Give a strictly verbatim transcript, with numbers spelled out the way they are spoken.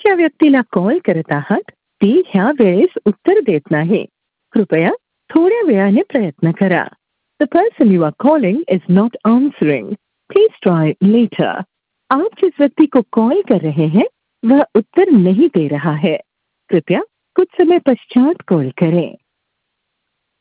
ज्या व्यक्तीला कॉल करत आहात ती ह्या वेळेस उत्तर देत नाही. कृपया थोड्या वेळाने प्रयत्न करा. The person you are calling is not answering. Please try later. आप जिस व्यक्ति को कॉल कर रहे हैं वह उत्तर नहीं दे रहा है. कृपया कुछ समय पश्चात कॉल करें.